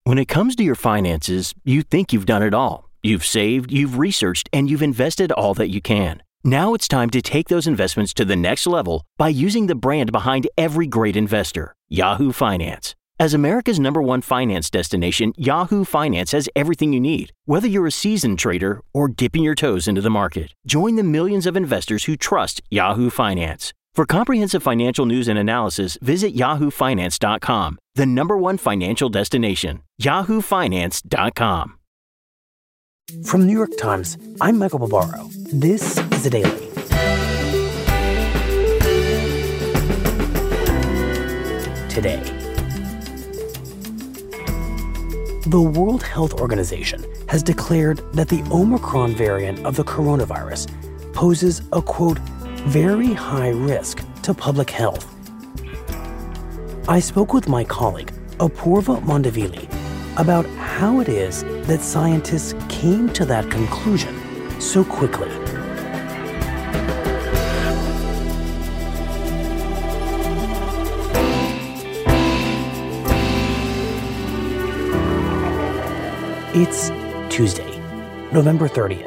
When it comes to your finances, you think you've done it all. You've saved, you've researched, and you've invested all that you can. Now it's time to take those investments to the next level by using the brand behind every great investor, Yahoo Finance. As America's #1 finance destination, Yahoo Finance has everything you need. Whether you're a seasoned trader or dipping your toes into the market, join the millions of investors who trust Yahoo Finance. For comprehensive financial news and analysis, visit yahoofinance.com, the #1 financial destination, yahoofinance.com. From New York Times, I'm Michael Barbaro. This is The Daily. Today, the World Health Organization has declared that the Omicron variant of the coronavirus poses a, quote, very high risk to public health. I spoke with my colleague, Apoorva Mondavili, about how it is that scientists came to that conclusion so quickly. It's Tuesday, November 30th.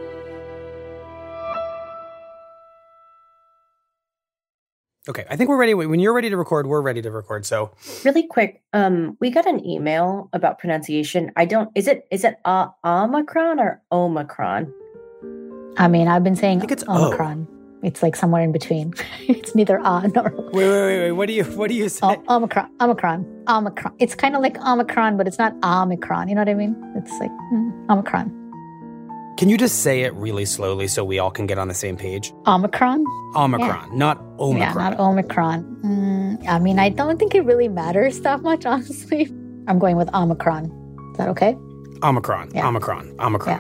Okay, I think we're ready. When you're ready to record, we're ready to record. So, really quick, we got an email about pronunciation. Is it Omicron or Omicron? I mean, I've been saying it's Omicron. It's like somewhere in between. It's neither nor. Wait. What do you say? Omicron. It's kind of like Omicron, but it's not Omicron. You know what I mean? It's like Omicron. Can you just say it really slowly so we all can get on the same page? Omicron? Omicron, yeah. Not Omicron. Yeah, not Omicron. I mean, I don't think it really matters that much, honestly. I'm going with Omicron. Is that okay? Omicron. Yeah. Omicron. Yeah.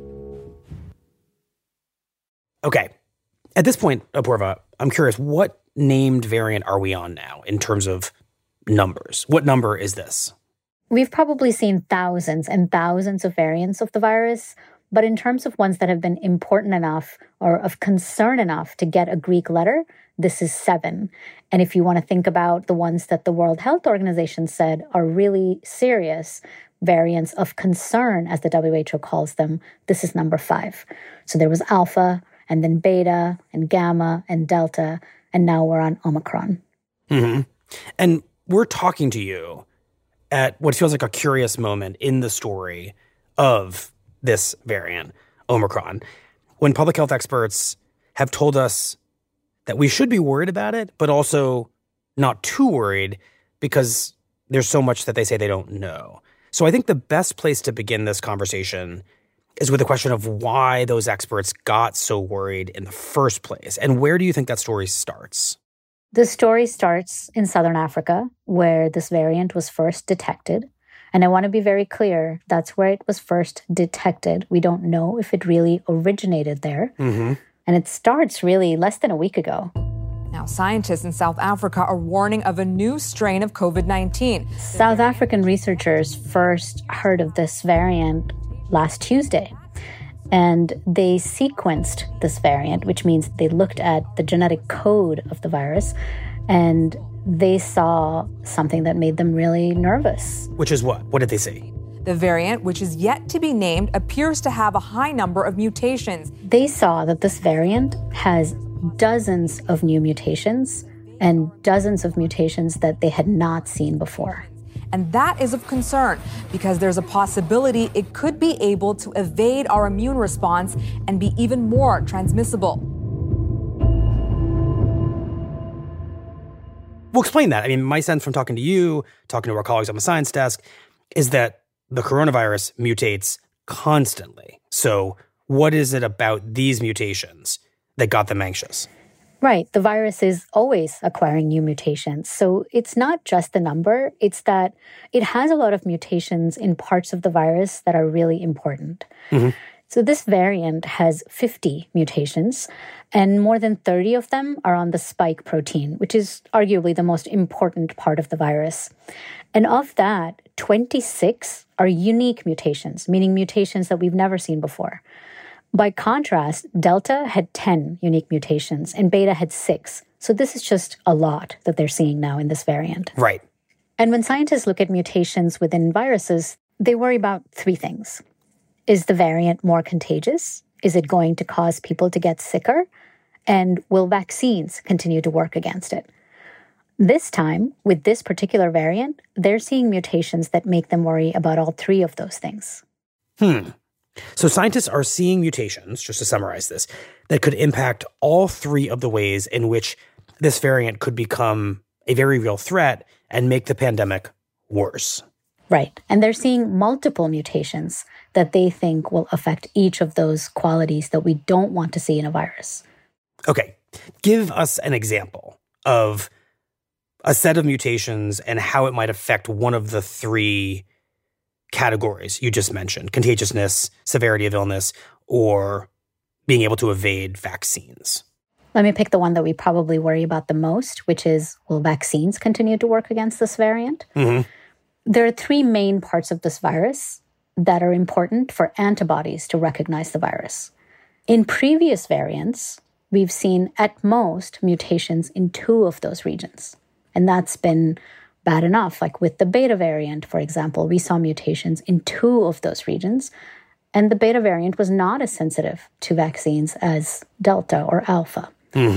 Okay. At this point, Apoorva, I'm curious, what named variant are we on now in terms of numbers? What number is this? We've probably seen thousands and thousands of variants of the virus. But in terms of ones that have been important enough or of concern enough to get a Greek letter, this is 7. And if you want to think about the ones that the World Health Organization said are really serious variants of concern, as the WHO calls them, this is number 5. So there was Alpha, and then Beta, and Gamma, and Delta, and now we're on Omicron. Mm-hmm. And we're talking to you at what feels like a curious moment in the story of this variant, Omicron, when public health experts have told us that we should be worried about it, but also not too worried because there's so much that they say they don't know. So I think the best place to begin this conversation is with the question of why those experts got so worried in the first place. And where do you think that story starts? The story starts in Southern Africa, where this variant was first detected. And I want to be very clear, that's where it was first detected. We don't know if it really originated there. Mm-hmm. And it starts really less than a week ago. Now, scientists in South Africa are warning of a new strain of COVID-19. South African researchers first heard of this variant last Tuesday. And they sequenced this variant, which means they looked at the genetic code of the virus, and they saw something that made them really nervous. Which is what? What did they see? The variant, which is yet to be named, appears to have a high number of mutations. They saw that this variant has dozens of new mutations and dozens of mutations that they had not seen before. And that is of concern because there's a possibility it could be able to evade our immune response and be even more transmissible. Well, explain that. I mean, my sense from talking to you, talking to our colleagues on the science desk, is that the coronavirus mutates constantly. So what is it about these mutations that got them anxious? Right. The virus is always acquiring new mutations. So it's not just the number. It's that it has a lot of mutations in parts of the virus that are really important. Mm-hmm. So this variant has 50 mutations, and more than 30 of them are on the spike protein, which is arguably the most important part of the virus. And of that, 26 are unique mutations, meaning mutations that we've never seen before. By contrast, Delta had 10 unique mutations, and Beta had 6. So this is just a lot that they're seeing now in this variant. Right. And when scientists look at mutations within viruses, they worry about three things. Is the variant more contagious? Is it going to cause people to get sicker? And will vaccines continue to work against it? This time, with this particular variant, they're seeing mutations that make them worry about all three of those things. So scientists are seeing mutations, just to summarize this, that could impact all three of the ways in which this variant could become a very real threat and make the pandemic worse. Right. And they're seeing multiple mutations that they think will affect each of those qualities that we don't want to see in a virus. Okay. Give us an example of a set of mutations and how it might affect one of the three categories you just mentioned: contagiousness, severity of illness, or being able to evade vaccines. Let me pick the one that we probably worry about the most, which is, will vaccines continue to work against this variant? There are three main parts of this virus that are important for antibodies to recognize the virus. In previous variants, we've seen at most mutations in two of those regions. And that's been bad enough. Like with the beta variant, for example, we saw mutations in two of those regions. And the beta variant was not as sensitive to vaccines as Delta or Alpha.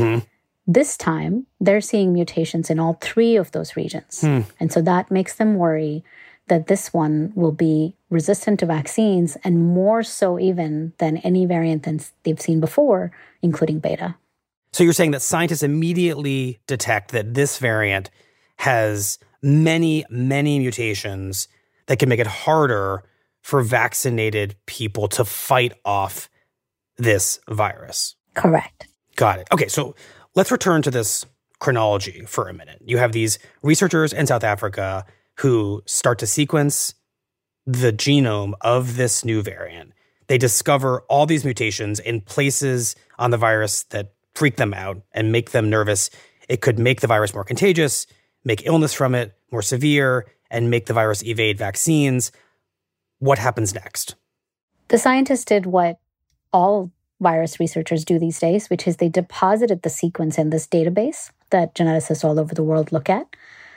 This time, they're seeing mutations in all three of those regions. And so that makes them worry that this one will be resistant to vaccines, and more so even than any variant that they've seen before, including beta. So you're saying that scientists immediately detect that this variant has many, many mutations that can make it harder for vaccinated people to fight off this virus. Correct. Got it. Okay, so let's return to this chronology for a minute. You have these researchers in South Africa who start to sequence the genome of this new variant. They discover all these mutations in places on the virus that freak them out and make them nervous. It could make the virus more contagious, make illness from it more severe, and make the virus evade vaccines. What happens next? The scientists did what all virus researchers do these days, which is they deposited the sequence in this database that geneticists all over the world look at.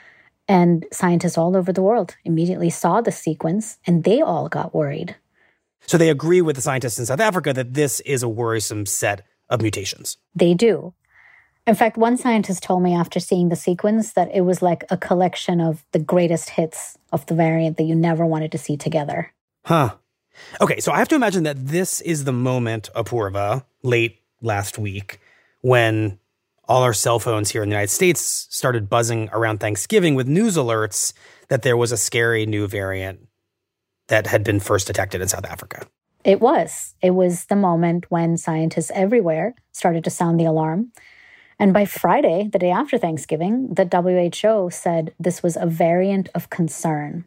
And scientists all over the world immediately saw the sequence, and they all got worried. So they agree with the scientists in South Africa that this is a worrisome set of mutations. They do. In fact, one scientist told me after seeing the sequence that it was like a collection of the greatest hits of the variant that you never wanted to see together. Okay, so I have to imagine that this is the moment, Apoorva, late last week, when all our cell phones here in the United States started buzzing around Thanksgiving with news alerts that there was a scary new variant that had been first detected in South Africa. It was. It was the moment when scientists everywhere started to sound the alarm. And by Friday, the day after Thanksgiving, the WHO said this was a variant of concern.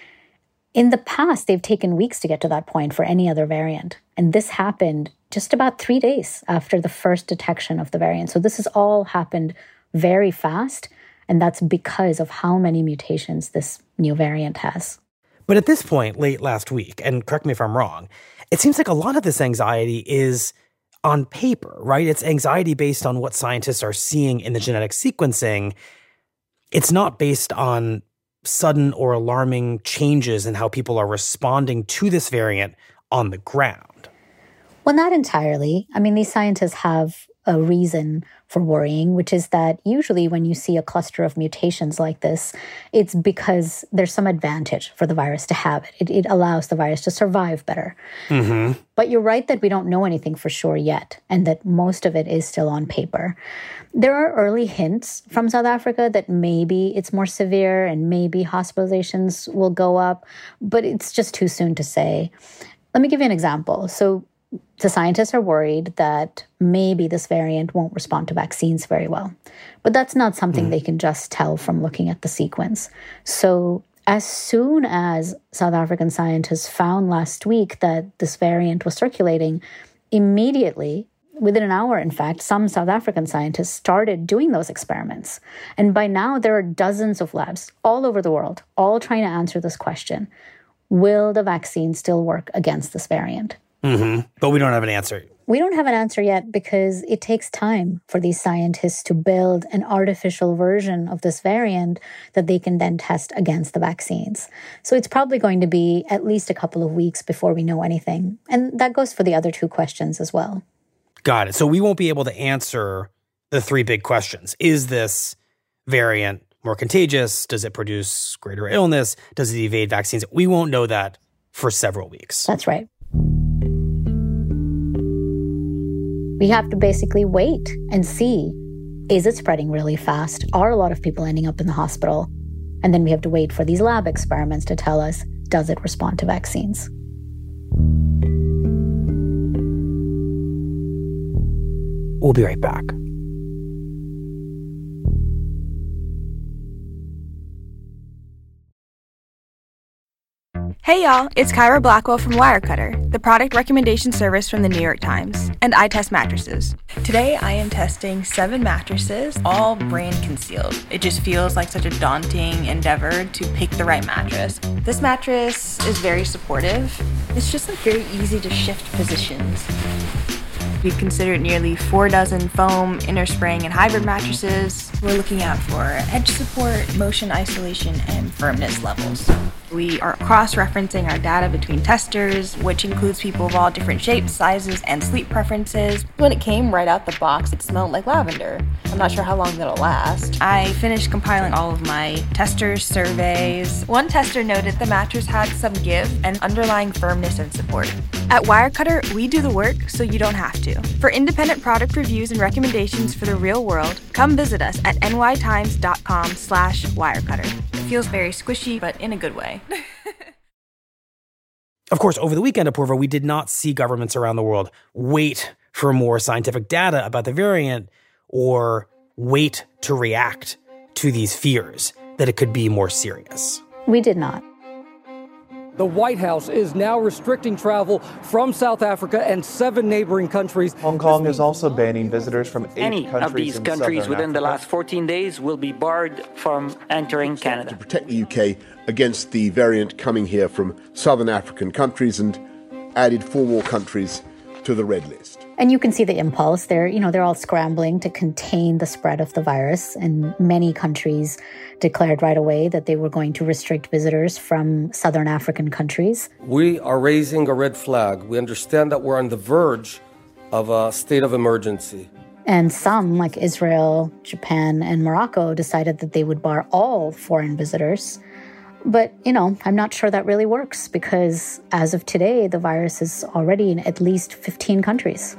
In the past, they've taken weeks to get to that point for any other variant. And this happened just about 3 days after the first detection of the variant. So this has all happened very fast. And that's because of how many mutations this new variant has. But at this point, late last week, and correct me if I'm wrong, it seems like a lot of this anxiety is on paper, right? It's anxiety based on what scientists are seeing in the genetic sequencing. It's not based on sudden or alarming changes in how people are responding to this variant on the ground. Well, not entirely. I mean, these scientists have a reason for worrying, which is that usually when you see a cluster of mutations like this, it's because there's some advantage for the virus to have it. It allows the virus to survive better. But you're right that we don't know anything for sure yet, and that most of it is still on paper. There are early hints from South Africa that maybe it's more severe and maybe hospitalizations will go up, but it's just too soon to say. Let me give you an example. So the scientists are worried that maybe this variant won't respond to vaccines very well. But that's not something they can just tell from looking at the sequence. So as soon as South African scientists found last week that this variant was circulating, immediately, within an hour, in fact, some South African scientists started doing those experiments. And by now, there are dozens of labs all over the world, all trying to answer this question. Will the vaccine still work against this variant? But we don't have an answer We don't have an answer yet because it takes time for these scientists to build an artificial version of this variant that they can then test against the vaccines. So it's probably going to be at least a couple of weeks before we know anything. And that goes for the other two questions as well. Got it. So we won't be able to answer the three big questions. Is this variant more contagious? Does it produce greater illness? Does it evade vaccines? We won't know that for several weeks. That's right. We have to basically wait and see, is it spreading really fast? Are a lot of people ending up in the hospital? And then we have to wait for these lab experiments to tell us, does it respond to vaccines? We'll be right back. Hey y'all, it's Kyra Blackwell from Wirecutter, the product recommendation service from the New York Times, and I test mattresses. Today I am testing 7 mattresses, all brand concealed. It just feels like such a daunting endeavor to pick the right mattress. This mattress is very supportive. It's just very easy to shift positions. We've considered nearly 4 dozen foam, inner spring, and hybrid mattresses. We're looking out for edge support, motion isolation, and firmness levels. We are cross-referencing our data between testers, which includes people of all different shapes, sizes, and sleep preferences. When it came right out the box, it smelled like lavender. I'm not sure how long that'll last. I finished compiling all of my testers' surveys. One tester noted the mattress had some give and underlying firmness and support. At Wirecutter, we do the work so you don't have to. For independent product reviews and recommendations for the real world, come visit us at nytimes.com/Wirecutter. It feels very squishy, but in a good way. Of course, over the weekend, Apoorva, we did not see governments around the world wait for more scientific data about the variant or wait to react to these fears that it could be more serious. We did not. The White House is now restricting travel from South Africa and 7 neighboring countries. Hong Kong is also banning visitors from 8 Any countries of these in countries Southern within the Africa. last 14 days will be barred from entering Canada. To protect the UK against the variant coming here from southern African countries and added 4 more countries to the red list. And you can see the impulse. They're all scrambling to contain the spread of the virus. And many countries declared right away that they were going to restrict visitors from southern African countries. We are raising a red flag. We understand that we're on the verge of a state of emergency. And some, like Israel, Japan, and Morocco, decided that they would bar all foreign visitors. But, I'm not sure that really works because as of today, the virus is already in at least 15 countries.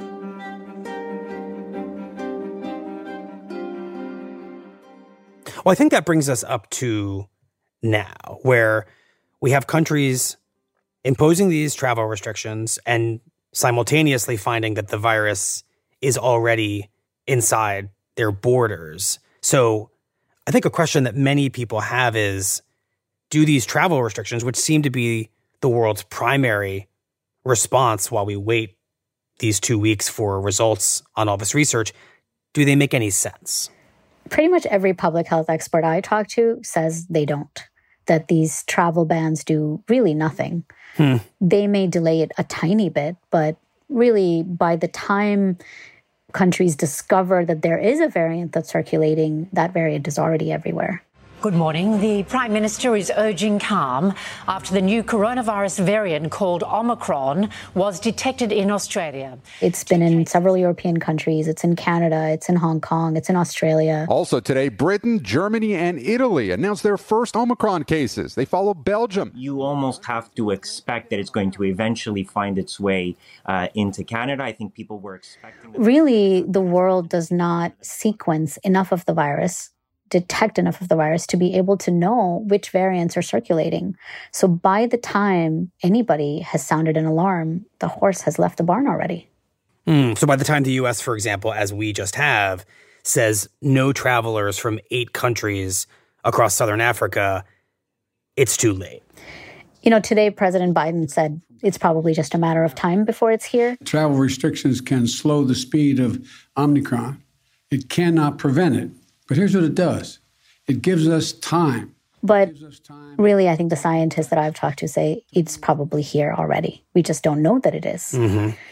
Well, I think that brings us up to now, where we have countries imposing these travel restrictions and simultaneously finding that the virus is already inside their borders. So I think a question that many people have is, do these travel restrictions, which seem to be the world's primary response while we wait these 2 weeks for results on all this research, do they make any sense? Pretty much every public health expert I talk to says they don't, that these travel bans do really nothing. They may delay it a tiny bit, but really by the time countries discover that there is a variant that's circulating, that variant is already everywhere. Good morning. The Prime Minister is urging calm after the new coronavirus variant called Omicron was detected in Australia. It's been in several European countries. It's in Canada. It's in Hong Kong. It's in Australia. Also today, Britain, Germany, and Italy announced their first Omicron cases. They follow Belgium. You almost have to expect that it's going to eventually find its way into Canada. I think people were expecting... Really, the world does not sequence enough of the virus, detect enough of the virus to be able to know which variants are circulating. So by the time anybody has sounded an alarm, the horse has left the barn already. So by the time the U.S., for example, as we just have, says no travelers from 8 countries across southern Africa, it's too late. Today President Biden said it's probably just a matter of time before it's here. Travel restrictions can slow the speed of Omicron. It cannot prevent it. But here's what it does. It gives us time. But really, I think the scientists that I've talked to say it's probably here already. We just don't know that it is.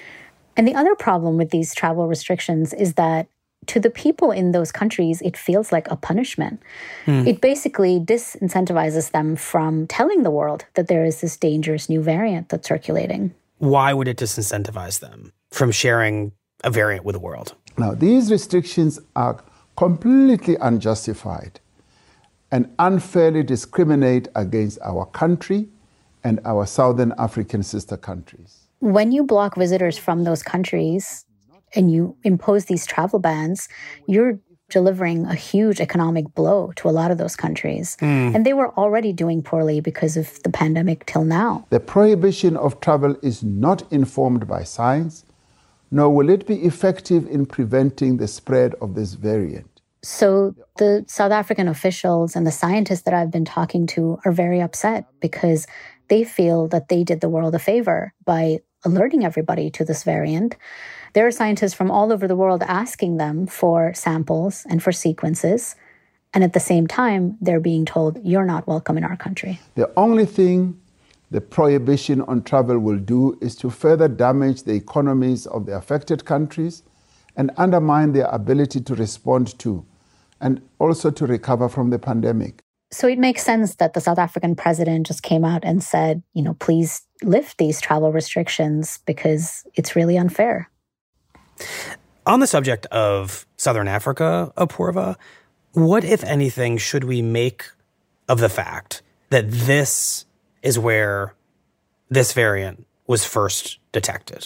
And the other problem with these travel restrictions is that to the people in those countries, it feels like a punishment. It basically disincentivizes them from telling the world that there is this dangerous new variant that's circulating. Why would it disincentivize them from sharing a variant with the world? Now, these restrictions are completely unjustified and unfairly discriminate against our country and our Southern African sister countries. When you block visitors from those countries and you impose these travel bans, you're delivering a huge economic blow to a lot of those countries. And they were already doing poorly because of the pandemic till now. The prohibition of travel is not informed by science, nor will it be effective in preventing the spread of this variant. So the South African officials and the scientists that I've been talking to are very upset because they feel that they did the world a favor by alerting everybody to this variant. There are scientists from all over the world asking them for samples and for sequences. And at the same time, they're being told, you're not welcome in our country. The only thing the prohibition on travel will do is to further damage the economies of the affected countries and undermine their ability to respond to and also to recover from the pandemic. So it makes sense that the South African president just came out and said, please lift these travel restrictions because it's really unfair. On the subject of Southern Africa, Apoorva, what, if anything, should we make of the fact that this is where this variant was first detected?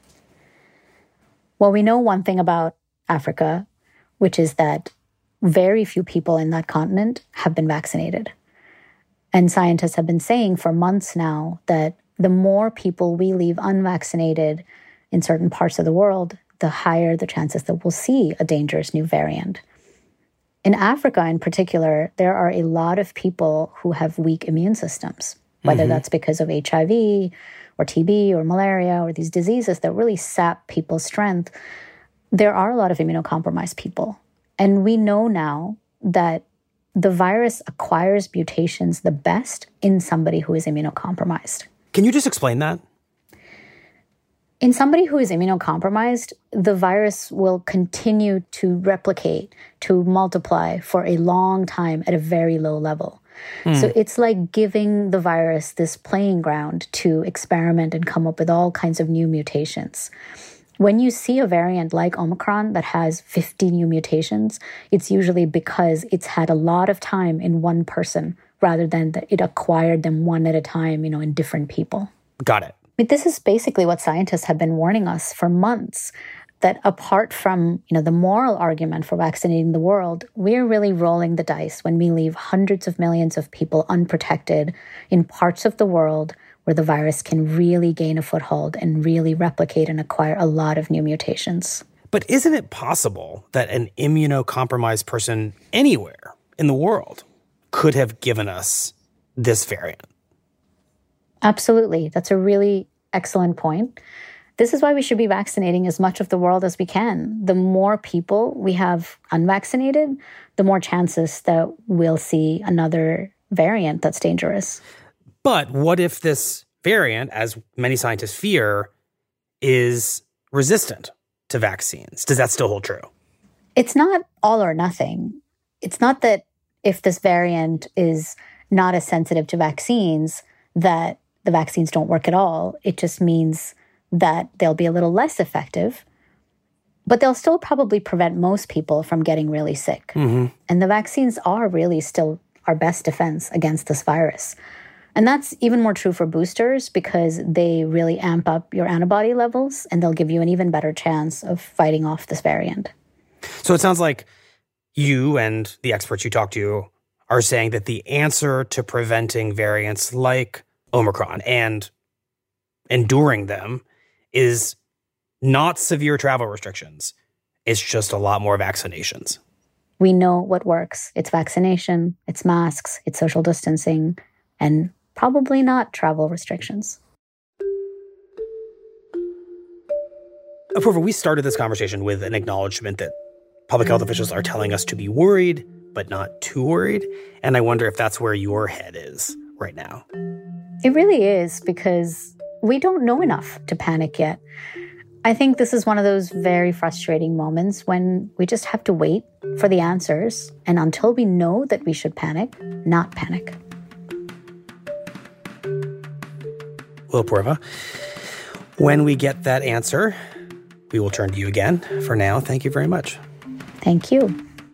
Well, we know one thing about Africa, which is that very few people in that continent have been vaccinated. And scientists have been saying for months now that the more people we leave unvaccinated in certain parts of the world, the higher the chances that we'll see a dangerous new variant. In Africa in particular, there are a lot of people who have weak immune systems, whether that's because of HIV or TB or malaria or these diseases that really sap people's strength. There are a lot of immunocompromised people. And we know now that the virus acquires mutations the best in somebody who is immunocompromised. Can you just explain that? In somebody who is immunocompromised, the virus will continue to replicate, to multiply for a long time at a very low level. So it's like giving the virus this playing ground to experiment and come up with all kinds of new mutations. When you see a variant like Omicron that has 50 new mutations, it's usually because it's had a lot of time in one person rather than that it acquired them one at a time, in different people. Got it. But this is basically what scientists have been warning us for months, that apart from, the moral argument for vaccinating the world, we're really rolling the dice when we leave hundreds of millions of people unprotected in parts of the world where the virus can really gain a foothold and really replicate and acquire a lot of new mutations. But isn't it possible that an immunocompromised person anywhere in the world could have given us this variant? Absolutely. That's a really excellent point. This is why we should be vaccinating as much of the world as we can. The more people we have unvaccinated, the more chances that we'll see another variant that's dangerous. But what if this variant, as many scientists fear, is resistant to vaccines? Does that still hold true? It's not all or nothing. It's not that if this variant is not as sensitive to vaccines, that the vaccines don't work at all. It just means that they'll be a little less effective, but they'll still probably prevent most people from getting really sick. And the vaccines are really still our best defense against this virus. And that's even more true for boosters because they really amp up your antibody levels and they'll give you an even better chance of fighting off this variant. So it sounds like you and the experts you talk to are saying that the answer to preventing variants like Omicron and enduring them is not severe travel restrictions. It's just a lot more vaccinations. We know what works. It's vaccination, it's masks, it's social distancing, and probably not travel restrictions. Apoorva, we started this conversation with an acknowledgement that public health officials are telling us to be worried, but not too worried. And I wonder if that's where your head is right now. It really is, because we don't know enough to panic yet. I think this is one of those very frustrating moments when we just have to wait for the answers. And until we know that we should panic, not panic. Will Purva, when we get that answer, we will turn to you again. For now, thank you very much. Thank you.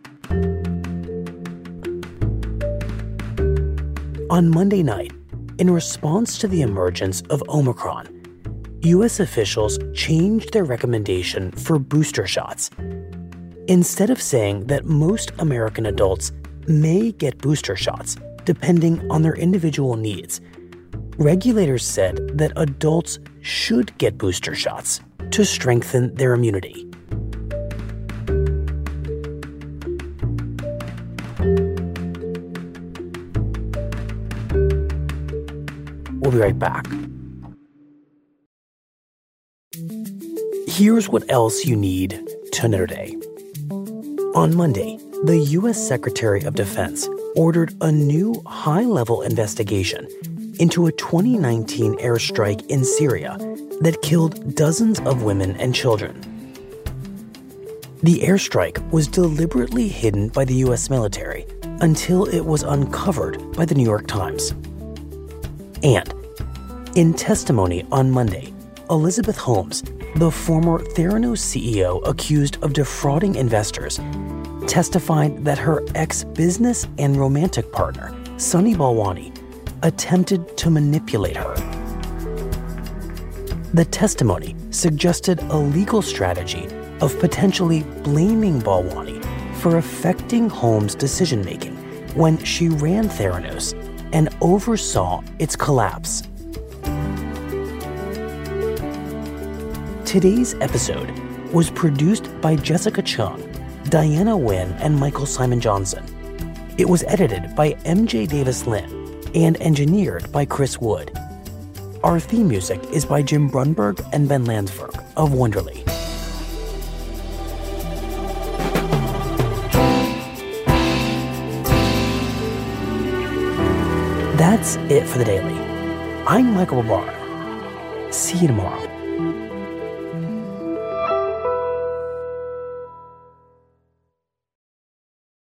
On Monday night, in response to the emergence of Omicron, U.S. officials changed their recommendation for booster shots. Instead of saying that most American adults may get booster shots, depending on their individual needs, regulators said that adults should get booster shots to strengthen their immunity. We'll be right back. Here's what else you need to know today. On Monday, the U.S. Secretary of Defense ordered a new high-level investigation into a 2019 airstrike in Syria that killed dozens of women and children. The airstrike was deliberately hidden by the U.S. military until it was uncovered by the New York Times. And in testimony on Monday, Elizabeth Holmes, the former Theranos CEO accused of defrauding investors, testified that her ex-business and romantic partner, Sunny Balwani, attempted to manipulate her. The testimony suggested a legal strategy of potentially blaming Balwani for affecting Holmes' decision-making when she ran Theranos and oversaw its collapse. Today's episode was produced by Jessica Chung, Diana Nguyen, and Michael Simon Johnson. It was edited by MJ Davis Lynn and engineered by Chris Wood. Our theme music is by Jim Brunberg and Ben Landsberg of Wonderly. That's it for the Daily. I'm Michael Barbaro. See you tomorrow.